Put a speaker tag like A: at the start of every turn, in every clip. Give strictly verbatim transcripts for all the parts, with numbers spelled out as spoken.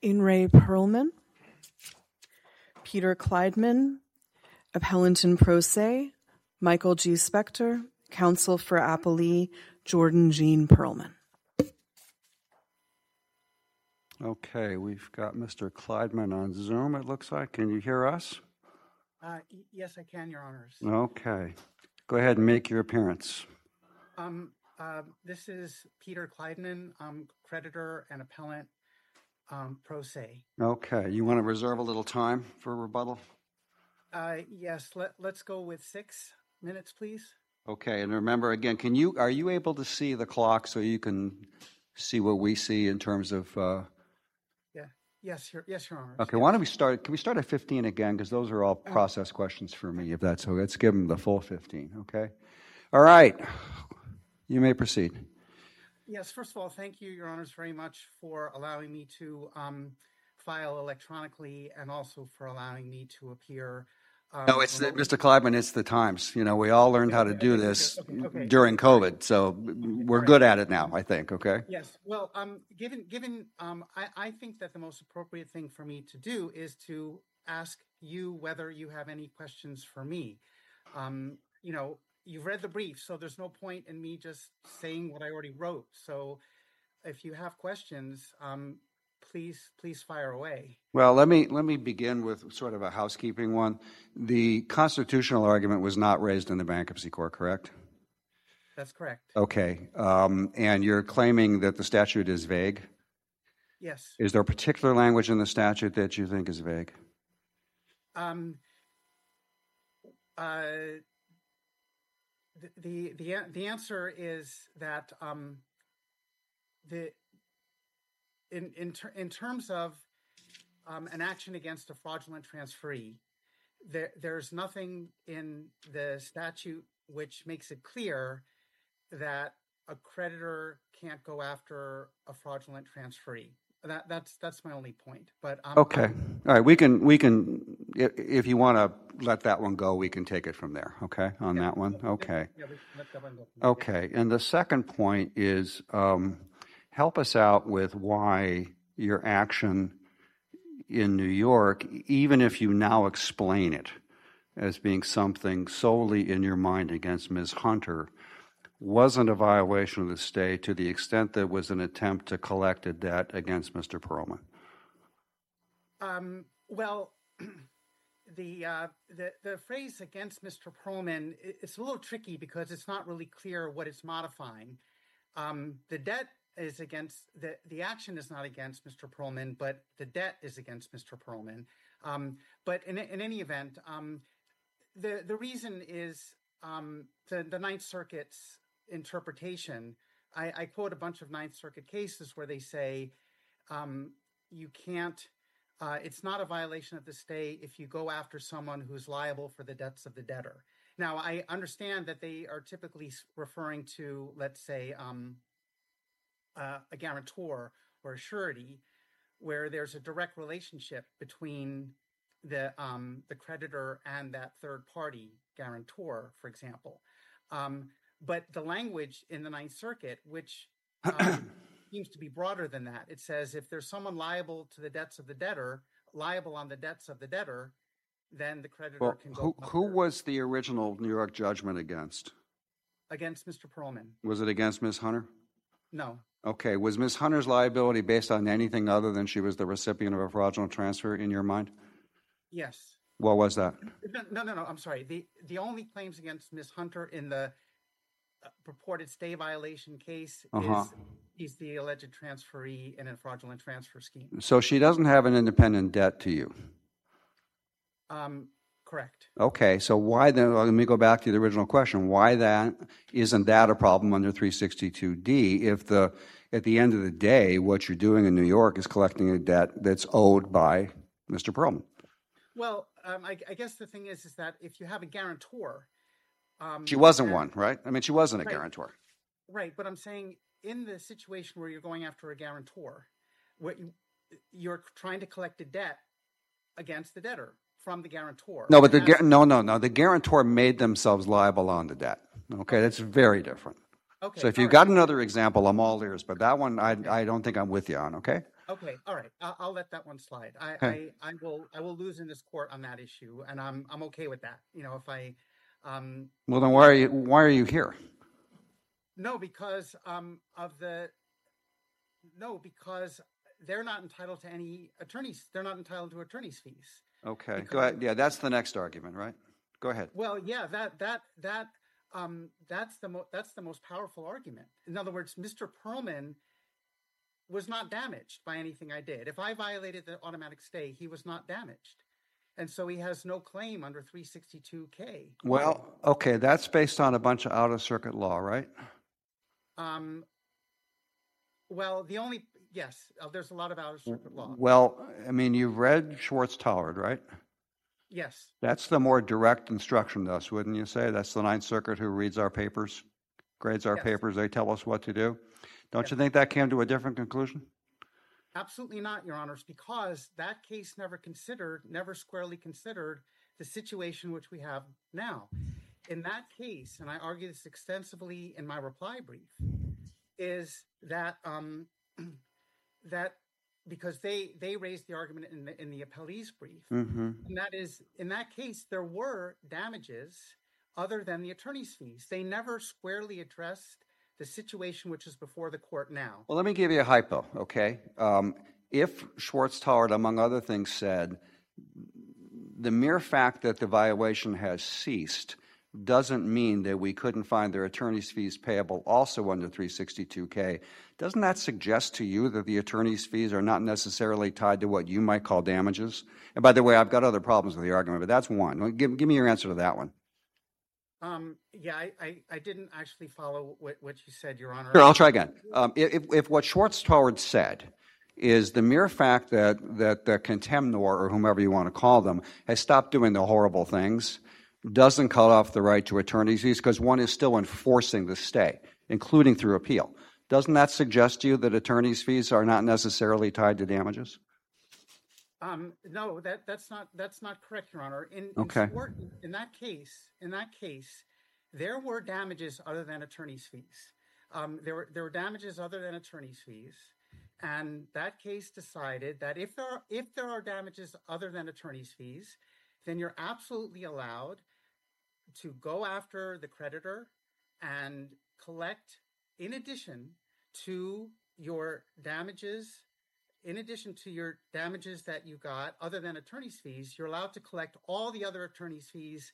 A: In re Perlman, Peter Kleidman, appellant in pro se, Michael G. Spector, counsel for appellee, Jordan Jean Perlman.
B: Okay, we've got Mister Kleidman on Zoom, it looks like. Can you hear us?
C: Uh, y- yes, I can, Your Honors.
B: Okay. Go ahead and make your appearance.
C: Um, uh, this is Peter Kleidman, um, creditor and appellant, um, pro se.
B: Okay, you want to reserve a little time for rebuttal?
C: Uh, yes, let, let's go with six minutes, please.
B: Okay, and remember again, can you are you able to see the clock so you can see what we see in terms of? Uh...
C: Yeah. Yes, Your yes, Your Honors.
B: Okay,
C: yes.
B: why don't we start? Can we start at fifteen again? Because those are all process questions for me. If that's so, let's give them the full fifteen. Okay. All right. You may proceed.
C: Yes. First of all, thank you, Your Honors, very much for allowing me to um, file electronically, and also for allowing me to appear. Um,
B: No, it's the, Mister Kleidman. It's the times. You know, we all learned how to
C: Okay,
B: do
C: okay,
B: this
C: okay, okay.
B: during COVID, so we're
C: Right.
B: good at it now. I think. Okay.
C: Yes. Well, um, given given, um, I, I think that the most appropriate thing for me to do is to ask you whether you have any questions for me. Um, you know, you've read the brief, so there's no point in me just saying what I already wrote. So, if you have questions, um, please please fire away.
B: Well, let me let me begin with sort of a housekeeping one. The constitutional argument was not raised in the bankruptcy court, correct?
C: That's correct.
B: Okay, um, and you're claiming that the statute is vague.
C: Yes.
B: Is there a particular language in the statute that you think is vague?
C: Um, uh, the, the the the answer is that um, the in in ter- in terms of um, an action against a fraudulent transferee, there there's nothing in the statute which makes it clear that a creditor can't go after a fraudulent transferee. That that's that's my only point. But um,
B: Okay,
C: I'm,
B: all right. We can we can if, if you want to let that one go, we can take it from there. Okay, on
C: yeah,
B: that one.
C: yeah,
B: Okay.
C: Yeah, we can let that one go from there.
B: Okay, and the second point is um, help us out with why your action in New York, even if you now explain it as being something solely in your mind against Miz Hunter, wasn't a violation of the stay to the extent that it was an attempt to collect a debt against Mister Perlman.
C: Um, well, the, uh, the the phrase against Mister Perlman, it's a little tricky because it's not really clear what it's modifying. Um, the debt is against, the, the action is not against Mister Perlman, but the debt is against Mister Perlman. Um, but in, in any event, um, the, the reason is um, the, the Ninth Circuit's interpretation. I, I quote a bunch of Ninth Circuit cases where they say um, you can't, uh, it's not a violation of the stay if you go after someone who's liable for the debts of the debtor. Now, I understand that they are typically referring to, let's say, um, uh, a guarantor or a surety, where there's a direct relationship between the um, the creditor and that third party guarantor, for example. Um, but the language in the Ninth Circuit, which um, seems to be broader than that, it says if there's someone liable to the debts of the debtor, liable on the debts of the debtor, then the creditor
B: Well,
C: can go
B: who,
C: after
B: who was the original New York judgment against?
C: against Mister Perlman.
B: Was it against Miz Hunter?
C: No.
B: Okay. Was Miz Hunter's liability based on anything other than she was the recipient of a fraudulent transfer in your mind?
C: Yes.
B: What was that?
C: No, no, no. I'm sorry. The the only claims against Miz Hunter in the uh, purported stay violation case
B: Uh-huh.
C: is he's the alleged transferee in a fraudulent transfer scheme.
B: So she doesn't have an independent debt to you.
C: Um, correct.
B: Okay, so why then, well, let me go back to the original question. Why that, isn't that a problem under three sixty-two D if the, at the end of the day, what you're doing in New York is collecting a debt that's owed by Mister Perlman?
C: Well, um, I, I guess the thing is, is that if you have a guarantor, um,
B: She wasn't
C: and-
B: one, right? I mean, she wasn't a
C: Right.
B: guarantor.
C: Right, but I'm saying in the situation where you're going after a guarantor, what you, you're trying to collect a debt against the debtor from the guarantor.
B: No, but the,
C: And that's-
B: guar- no, no, no, the guarantor made themselves liable on the debt. Okay, that's very different.
C: okay,
B: So if
C: all
B: you've
C: right.
B: got another example, I'm all ears, but that one I, I don't think I'm with you on, okay?
C: Okay, all right. I'll, I'll let that one slide. I,
B: Okay.
C: I, I will, I will lose in this court on that issue, and I'm, I'm okay with that. You know, if I, um,
B: Well, then why
C: yeah,
B: are you why are you here?
C: no, because um, of the, no, because they're not entitled to any attorneys. They're not entitled to attorney's fees.
B: Okay, go
C: Because,
B: ahead. Yeah, that's the next argument, right? Go ahead.
C: well, yeah, that, that, that, um, that's the mo- that's the most powerful argument. In other words, Mister Perlman was not damaged by anything I did. If I violated the automatic stay, he was not damaged. And so he has no claim under three sixty-two K. Why?
B: Well, okay, that's based on a bunch of out-of-circuit law, right?
C: Um, well, the only, yes, uh, there's a lot of out of circuit law.
B: Well, I mean, you've read Schwartz-Tauert, right?
C: Yes.
B: That's the more direct instruction to us, wouldn't you say? That's the Ninth Circuit who reads our papers, grades our
C: Yes.
B: papers. They tell us what to do. Don't
C: Yes.
B: you think that came to a different conclusion?
C: Absolutely not, Your Honors, because that case never considered, never squarely considered the situation which we have now. In that case, and I argue this extensively in my reply brief, is that um, that because they they raised the argument in the in the appellee's brief,
B: Mm-hmm.
C: and that is in that case there were damages other than the attorney's fees. They never squarely addressed the situation which is before the court now.
B: Well, let me give you a hypo, okay? Um, if Schwartz-Tauert, among other things, said the mere fact that the violation has ceased doesn't mean that we couldn't find their attorney's fees payable also under three sixty-two K, doesn't that suggest to you that the attorney's fees are not necessarily tied to what you might call damages? And by the way, I've got other problems with the argument, but that's one. Give, give me your answer to that one.
C: Um, yeah, I, I, I didn't actually follow what, what you said, Your Honor.
B: Here, I'll try again. Um, if, if what Schwartz-Tauert said is the mere fact that, that the contemnor, or whomever you want to call them, has stopped doing the horrible things, doesn't cut off the right to attorney's fees because one is still enforcing the stay, including through appeal. Doesn't that suggest to you that attorney's fees are not necessarily tied to damages?
C: Um, no, that that's not that's not correct, Your Honor. In,
B: Okay.
C: in, Swart, in that case, in that case, there were damages other than attorney's fees. Um, there were there were damages other than attorney's fees, and that case decided that if there are, if there are damages other than attorney's fees, then you're absolutely allowed to go after the creditor and collect, in addition to your damages, in addition to your damages that you got other than attorney's fees, you're allowed to collect all the other attorney's fees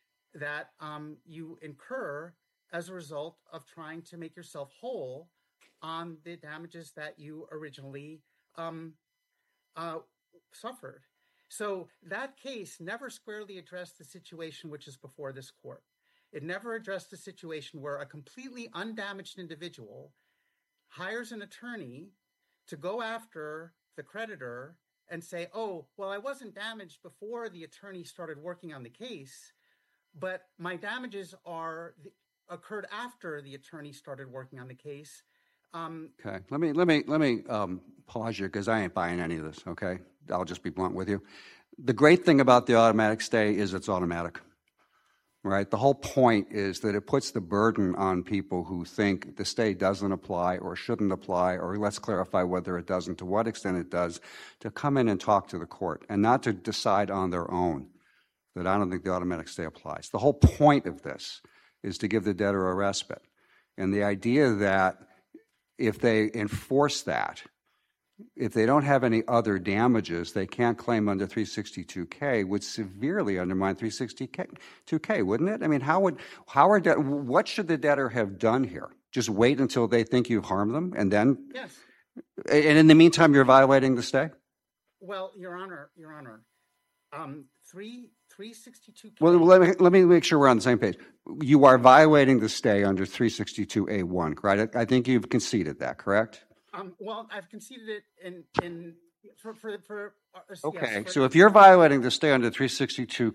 C: that um, you incur as a result of trying to make yourself whole on the damages that you originally um, uh, suffered. So that case never squarely addressed the situation which is before this court. It never addressed the situation where a completely undamaged individual hires an attorney to go after the creditor and say, oh, well, I wasn't damaged before the attorney started working on the case, but my damages are occurred after the attorney started working on the case. Um,
B: Okay, let me let me let me um, pause you because I ain't buying any of this. Okay, I'll just be blunt with you. The great thing about the automatic stay is it's automatic, right? The whole point is that it puts the burden on people who think the stay doesn't apply or shouldn't apply, or let's clarify whether it doesn't, to what extent it does, to come in and talk to the court and not to decide on their own that I don't think the automatic stay applies. The whole point of this is to give the debtor a respite, and the idea that if they enforce that, if they don't have any other damages, they can't claim under three sixty-two K would severely undermine three sixty-two K, wouldn't it? I mean, how would, how are, de- what should the debtor have done here? Just wait until they think you've harmed them and then?
C: yes.
B: And in the meantime, you're violating the stay?
C: Well, Your Honor, Your Honor, um, three, 362K.
B: Well, let me, let me make sure we're on the same page. You are violating the stay under three sixty-two A one, correct? I think you've conceded that, correct?
C: Um, well, I've conceded it in in for for, for uh,
B: Okay,
C: yes, for,
B: so if you're violating the stay under three sixty-two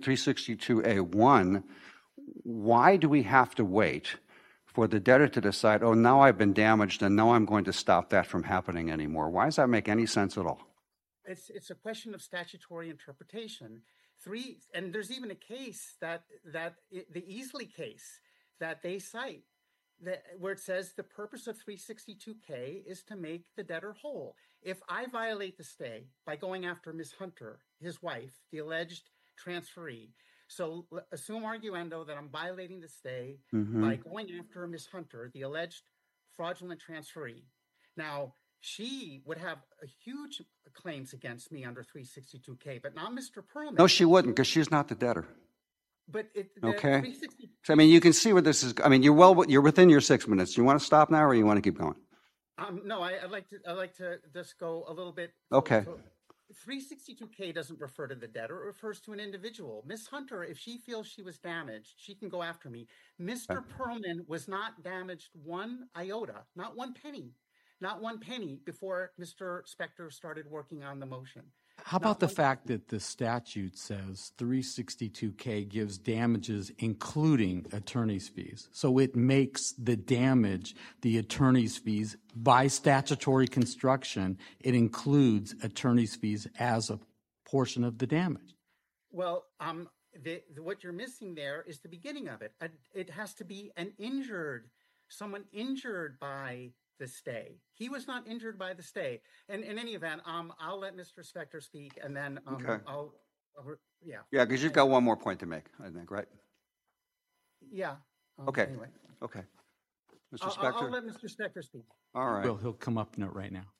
B: A one, why do we have to wait for the debtor to decide, oh, now I've been damaged and now I'm going to stop that from happening anymore? Why does that make any sense at all?
C: It's it's a question of statutory interpretation. Three, and there's even a case that that the Easley case that they cite that, where it says the purpose of three sixty-two K is to make the debtor whole. If I violate the stay by going after Miz Hunter, his wife, the alleged transferee, so assume arguendo that I'm violating the stay mm-hmm. by going after Miz Hunter, the alleged fraudulent transferee. Now, she would have a huge claims against me under three sixty-two K, but not Mister Perlman.
B: No, she wouldn't, because she's not the debtor.
C: But it,
B: okay. So I mean, you can see where this is. I mean, you're well. You're within your six minutes. You want to stop now, or you want to keep going?
C: Um, no, I, I'd like to. I'd like to just go a little bit.
B: Okay.
C: So, three sixty-two K doesn't refer to the debtor; it refers to an individual. Miss Hunter, if she feels she was damaged, she can go after me. Mister Okay. Perlman was not damaged one iota, not one penny, not one penny before Mister Spector started working on the motion.
D: How about the fact that the statute says three sixty-two K gives damages including attorney's fees? So it makes the damage the attorney's fees by statutory construction. It includes attorney's fees as a portion of the damage.
C: Well, um, the, the, what you're missing there is the beginning of it. It has to be an injured, someone injured by the stay. He was not injured by the stay. And in any event, um, I'll let Mister Spector speak, and then um, okay. I'll, I'll, yeah.
B: Yeah, because you've got one more point to make, I think, right?
C: Yeah. Um,
B: okay.
C: Anyway.
B: Okay. Mister
C: I'll,
B: Spector?
C: I'll let Mister Spector speak.
B: All right.
D: Well, he'll come up right now.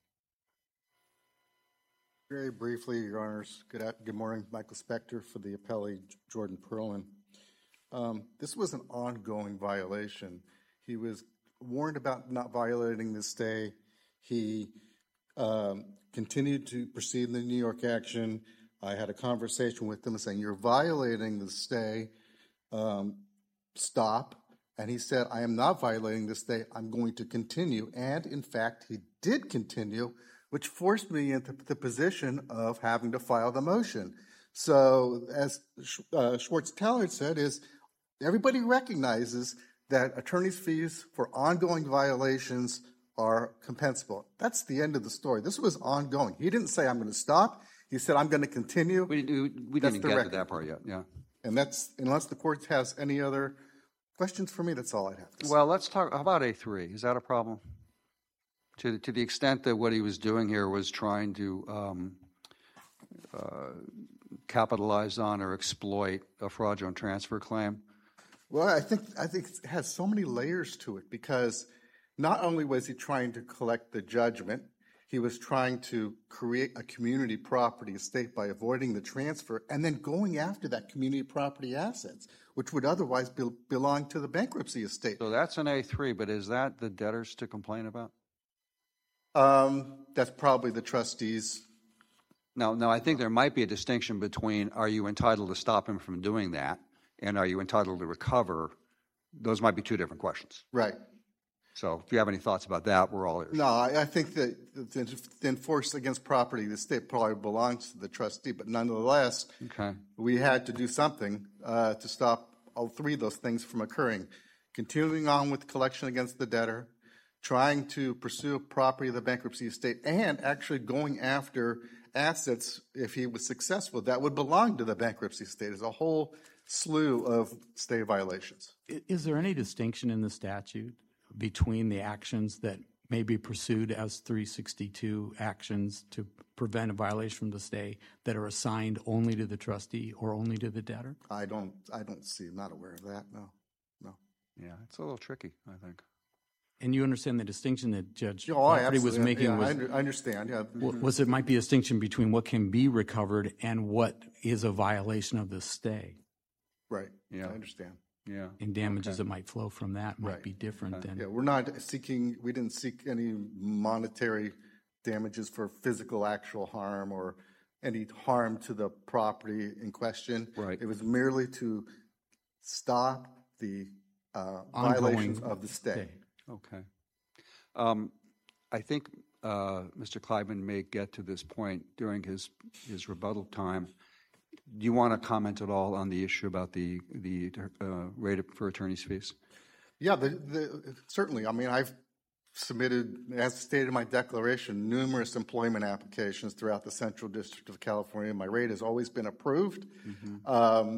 E: Very briefly, Your Honors. Good, good morning. Michael Spector for the appellee, Jordan Perlman. Um, this was an ongoing violation. He was warned about not violating the stay. He um, continued to proceed in the New York action. I had a conversation with him saying, you're violating the stay. Um, stop. And he said, I am not violating the stay. I'm going to continue. And in fact, he did continue, which forced me into the position of having to file the motion. So as uh, Schwartz-Tallard said, is everybody recognizes that attorney's fees for ongoing violations are compensable. That's the end of the story. This was ongoing. He didn't say, I'm going to stop. He said, I'm going to continue.
B: We, we, we didn't get record. to that part yet, yeah.
E: And that's, unless the court has any other questions for me, that's all I'd have to say.
B: Well, let's talk, how about A three? Is that a problem? To, to the extent that what he was doing here was trying to um, uh, capitalize on or exploit a fraudulent transfer claim?
E: Well, I think I think it has so many layers to it, because not only was he trying to collect the judgment, he was trying to create a community property estate by avoiding the transfer and then going after that community property assets, which would otherwise be, belong to the bankruptcy estate.
B: So that's an A three, but is that the debtors to complain about?
E: Um, that's probably the trustees.
B: No, no, I think there might be a distinction between are you entitled to stop him from doing that and are you entitled to recover? Those might be two different questions.
E: Right.
B: So if you have any thoughts about that, we're all ears.
E: No, I, I think that the enforce against property, the state probably belongs to the trustee, but nonetheless,
B: okay.
E: we had to do something uh, to stop all three of those things from occurring. Continuing on with collection against the debtor, trying to pursue property of the bankruptcy estate, and actually going after assets, if he was successful, that would belong to the bankruptcy estate. There's a whole slew of stay violations.
D: Is there any distinction in the statute between the actions that may be pursued as three sixty-two actions to prevent a violation from the stay that are assigned only to the trustee or only to the debtor?
E: I don't I don't see, I'm not aware of that, no. No.
B: Yeah, it's a little tricky, I think.
D: And you understand the distinction that Judge
E: oh,
D: Lafferty was making?
E: Yeah,
D: was,
E: I, under, I understand, yeah.
D: Was it might be a distinction between what can be recovered and what is a violation of the stay?
E: Right,
B: yeah,
E: I understand.
B: Yeah.
D: And damages
B: okay.
D: that might flow from that might
E: right.
D: be different
B: okay.
D: than...
E: Yeah, we're not seeking, we didn't seek any monetary damages for physical actual harm or any harm to the property in question.
B: Right.
E: It was merely to stop the uh, violations of the stay. stay.
B: Okay. Um, I think uh, Mister Kleibman may get to this point during his, his rebuttal time. Do you want to comment at all on the issue about the the uh, rate for attorney's fees?
E: Yeah, the, the, certainly. I mean, I've submitted, as stated in my declaration, numerous employment applications throughout the Central District of California. My rate has always been approved. Mm-hmm. Um,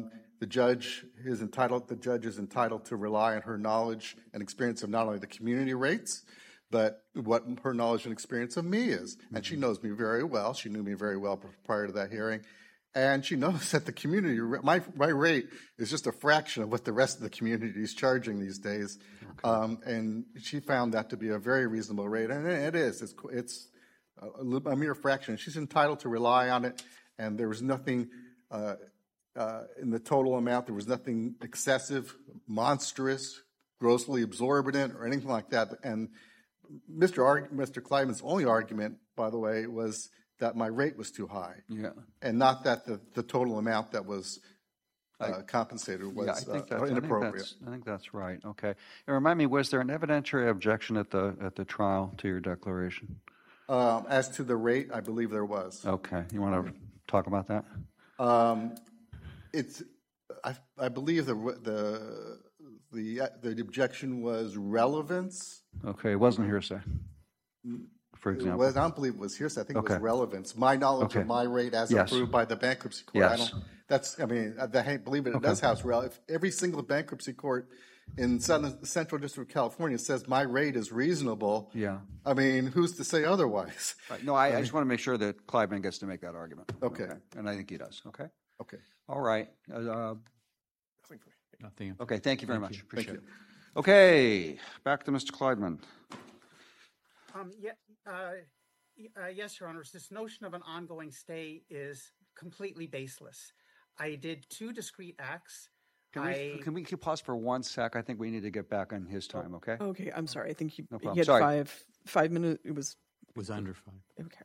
E: The judge is entitled, the judge is entitled to rely on her knowledge and experience of not only the community rates, but what her knowledge and experience of me is. And she knows me very well. She knew me very well prior to that hearing. And she knows that the community, my, my rate is just a fraction of what the rest of the community is charging these days. Okay. Um, and she found that to be a very reasonable rate. And it is. It's, it's a, a mere fraction. She's entitled to rely on it. And there was nothing uh, uh, in the total amount. There was nothing excessive, monstrous, grossly exorbitant, or anything like that. And Mister Ar- Mister Kleidman's only argument, by the way, was that my rate was too high,
B: yeah,
E: and not that the, the total amount that was uh, I, compensated was
B: yeah, I think
E: uh,
B: that's,
E: inappropriate.
B: I think that's, I think that's right. Okay, and remind me, was there an evidentiary objection at the at the trial to your declaration?
E: Um, as to the rate, I believe there was.
B: Okay, you want to talk about that?
E: Um, it's, I, I believe the the the the objection was relevance.
B: Okay, it wasn't hearsay. For example,
E: It was, I don't believe it was hearsay. I think
B: okay.
E: it was relevance. My knowledge
B: okay.
E: of my rate as
B: yes.
E: approved by the bankruptcy court.
B: Yes.
E: I don't, that's, I mean, I believe it, it
B: okay.
E: does have relevance. Every single bankruptcy court in Southern, Central District of California says my rate is reasonable.
B: Yeah.
E: I mean, who's to say otherwise?
B: Right. No, I, I, mean, I just want to make sure that Kleidman gets to make that argument.
E: Okay.
B: okay. And I think he does. Okay.
E: Okay.
B: All right. Uh,
D: Nothing.
B: Okay. Thank you very
D: thank
B: much.
D: You.
B: Appreciate
E: thank
B: it. You. Okay. Back to Mister Kleidman.
C: Um, yeah, uh, uh, yes, Your Honors. This notion of an ongoing stay is completely baseless. I did two discrete acts.
B: Can we,
C: I,
B: can we pause for one sec? I think we need to get back on his time, okay?
A: Okay, I'm sorry. I think he,
B: no
A: he had
B: sorry.
A: five five minutes. It was
D: It was under five.
A: okay.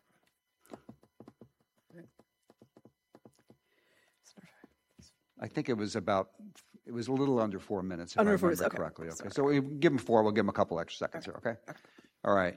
B: I think it was about, it was a little under four minutes, if
A: Under
B: I
A: four
B: remember
A: minutes, okay.
B: correctly. Okay,
A: Sorry.
B: so we give him four. We'll give him a couple extra seconds
A: Okay.
B: here, okay?
A: Okay.
B: All right.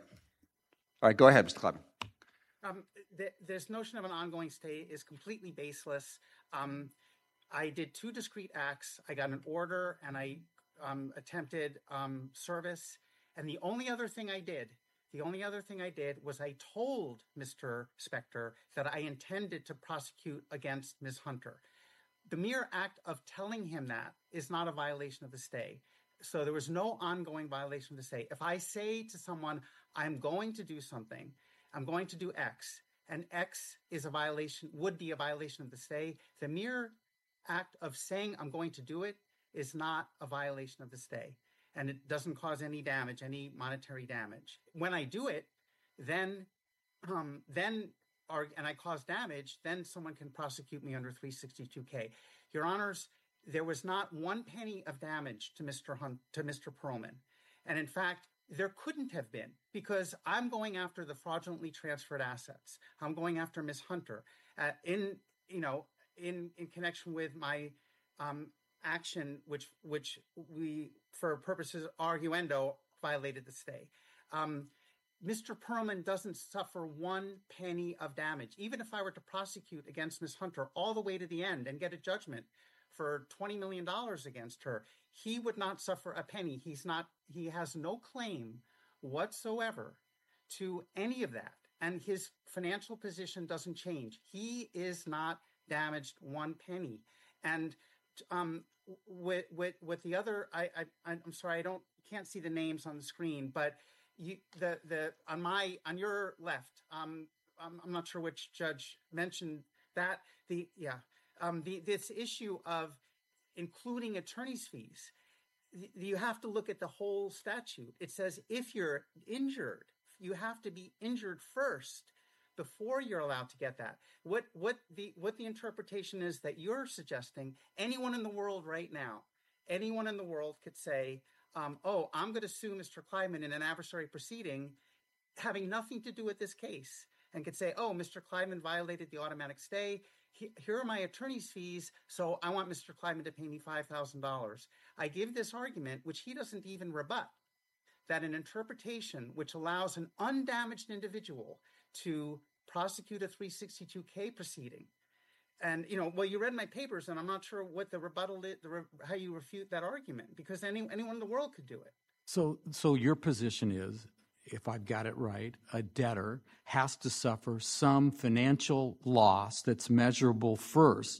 B: All right, go ahead, Mister Kleidman.
C: um, th- this notion of an ongoing stay is completely baseless. Um, I did two discrete acts. I got an order and I um, attempted um, service. And the only other thing I did, the only other thing I did was I told Mister Spector that I intended to prosecute against Miz Hunter. The mere act of telling him that is not a violation of the stay. So there was no ongoing violation of the stay. If I say to someone, I'm going to do something, I'm going to do X, and X is a violation, would be a violation of the stay, the mere act of saying I'm going to do it is not a violation of the stay. And it doesn't cause any damage, any monetary damage. When I do it, then, um, then, or, and I cause damage, then someone can prosecute me under three sixty-two K. Your Honors, there was not one penny of damage to Mister Hunt, to Mister Perlman. And in fact, there couldn't have been, because I'm going after the fraudulently transferred assets. I'm going after Miz Hunter uh, in, you know, in, in connection with my um, action, which which we, for purposes arguendo, violated the stay. Um, Mister Perlman doesn't suffer one penny of damage. Even if I were to prosecute against Miz Hunter all the way to the end and get a judgment for twenty million dollars against her, he would not suffer a penny. He's not, he has no claim whatsoever to any of that. And his financial position doesn't change. He is not damaged one penny. And um, with, with, with the other, I, I, I'm sorry, I don't, can't see the names on the screen, but you, the, the, on my, on your left, um, I'm, I'm not sure which judge mentioned that, the, yeah, um, the, this issue of including attorney's fees, you have to look at the whole statute. It says if you're injured, you have to be injured first before you're allowed to get that. What what the what the interpretation is that you're suggesting, anyone in the world right now, anyone in the world could say, um, oh, I'm going to sue Mister Kleidman in an adversary proceeding having nothing to do with this case, and could say, oh, Mister Kleidman violated the automatic stay. Here are my attorney's fees, so I want Mister Kleidman to pay me five thousand dollars. I give this argument, which he doesn't even rebut, that an interpretation which allows an undamaged individual to prosecute a three sixty-two K proceeding. And, you know, well, you read my papers, and I'm not sure what the rebuttal is, the re- how you refute that argument, because any, anyone in the world could do it.
D: So, so your position is, if I've got it right, a debtor has to suffer some financial loss that's measurable first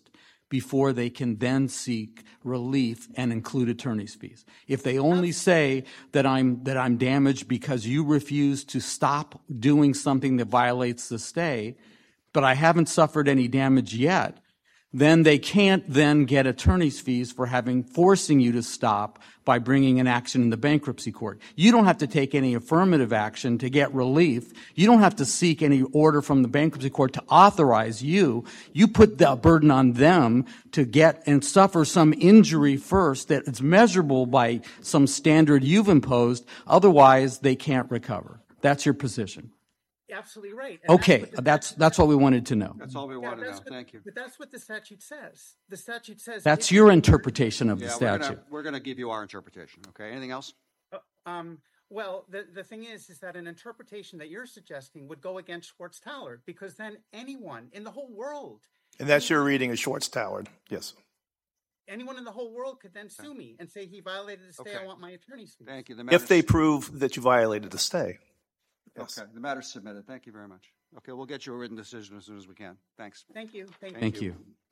D: before they can then seek relief and include attorney's fees. If they only say that I'm that I'm damaged because you refuse to stop doing something that violates the stay, but I haven't suffered any damage yet, then they can't then get attorney's fees for having forcing you to stop by bringing an action in the bankruptcy court. You don't have to take any affirmative action to get relief. You don't have to seek any order from the bankruptcy court to authorize you. You put the burden on them to get and suffer some injury first that is measurable by some standard you've imposed. Otherwise, they can't recover. That's your position.
C: Absolutely right. And
D: okay,
C: that's what,
D: that's that's what we wanted to know.
B: That's all we
C: yeah,
B: wanted to know.
C: what,
B: Thank you.
C: But that's what the statute says. The statute says
D: That's your interpretation of the
B: Yeah,
D: statute.
B: we're going to give you our interpretation. Okay. Anything else?
C: Uh, um, well, the the thing is, is that an interpretation that you're suggesting would go against Schwartz-Tallard, because then anyone in the whole world,
F: And that's your reading of Schwartz-Tallard. Yes.
C: anyone in the whole world could then sue me and say he violated the stay.
B: Okay.
C: I want my attorney's fees.
B: Thank you. The
F: If they
B: matter's-
F: prove that you violated the stay. Yes.
B: Okay. The matter's submitted. Thank you very much. Okay. We'll get you a written decision as soon as we can. Thanks.
C: Thank you. Thank,
D: Thank you.